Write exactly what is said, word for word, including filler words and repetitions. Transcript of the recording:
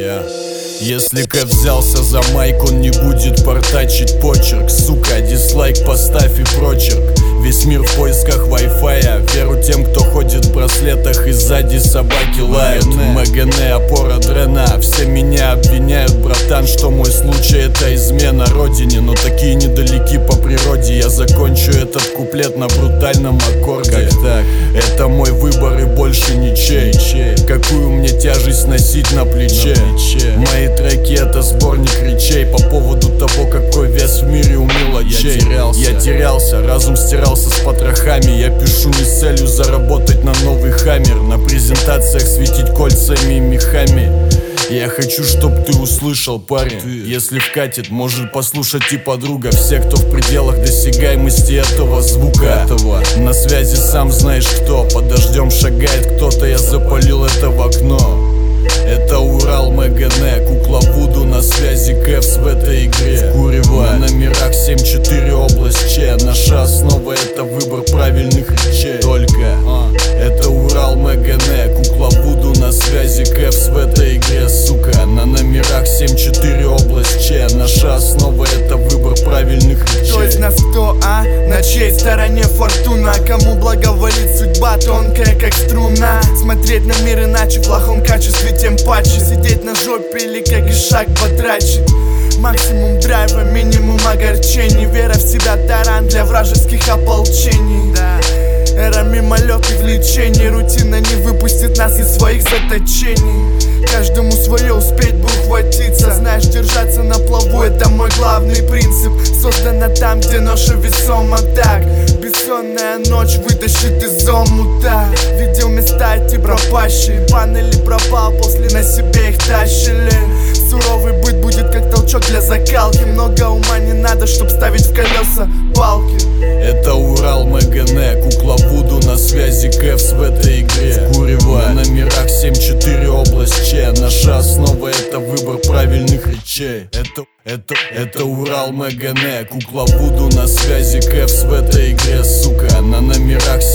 Yeah. Если Кэф взялся за майк, он не будет портачить почерк. Сука, дизлайк поставь и прочерк. Весь мир в поисках вай-фая. Веру тем, кто ходит в браслетах и сзади собаки лают. МГН, опора дрена. Все меня обвиняют, братан, что мой случай это измена родине. Но такие недалеки по природе. Я закончу этот куплет на брутальном аккорде. Как так? Это мой выбор и больше ничей. Какую мне тяжесть носить на плече? Мои треки это сборник речей по поводу того, какой вес в мире у мелочей. Я терялся, я терялся, разум стирался с потрохами. Я пишу не с целью заработать на новый хаммер, на презентациях светить кольцами и мехами. Я хочу, чтоб ты услышал, парень. Если вкатит, может послушать и подруга. Все, кто в пределах досягаемости этого звука, этого. На связи сам знаешь кто. Под дождем шагает кто-то, я запалил это в окно. Это Урал, МГН, кукла Вуду, на связи Кэфс в этой игре. Курево, на номерах семь четыре область Че. Наша основа это выбор правильных речей. Только а. Это Урал, МГН, кукла Вуду, на связи Кэфс в этой игре. Сука, на номерах семь четыре область Че. Наша основа это выбор правильных речей. Кто из нас кто, а? На чьей стороне фортуна? Кому благоволит судьба, тонкая как струна? Смотреть на мир иначе, в плохом качестве тем паче. Сидеть на жопе или как и шаг потрачен. Максимум драйва, минимум огорчений. Вера в себя таран для вражеских ополчений. Эра мимолетных влечений. Рутина не выпустит нас из своих заточений. Каждому свое успеть бы ухватиться. Знаешь, держаться на плаву это мой главный принцип. Создана там, где ноша весома так. Бессонная ночь вытащит из омута. Видел места эти пропащие. Панели пропал, после на себе их тащили. Суровый быт будет как толчок для закалки. Много ума не надо, чтоб ставить в колеса палки. Это Урал, МГН, кукла Вуду, на связи Кэфс в этой игре. Курево, на номерах семь четыре область Че. Наша основа это выбор правильных речей. Это, это, это Урал, МГН, кукла Вуду, на связи Кэфс в этой игре. Сука, на номерах